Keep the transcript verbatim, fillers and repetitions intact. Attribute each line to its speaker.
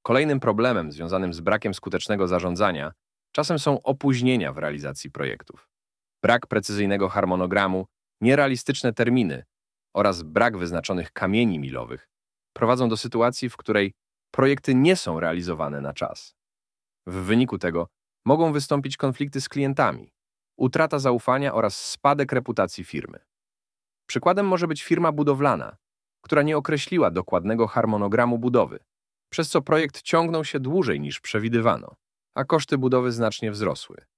Speaker 1: Kolejnym problemem związanym z brakiem skutecznego zarządzania czasem są opóźnienia w realizacji projektów. Brak precyzyjnego harmonogramu, nierealistyczne terminy oraz brak wyznaczonych kamieni milowych prowadzą do sytuacji, w której projekty nie są realizowane na czas. W wyniku tego mogą wystąpić konflikty z klientami, utrata zaufania oraz spadek reputacji firmy. Przykładem może być firma budowlana, która nie określiła dokładnego harmonogramu budowy, przez co projekt ciągnął się dłużej niż przewidywano, a koszty budowy znacznie wzrosły.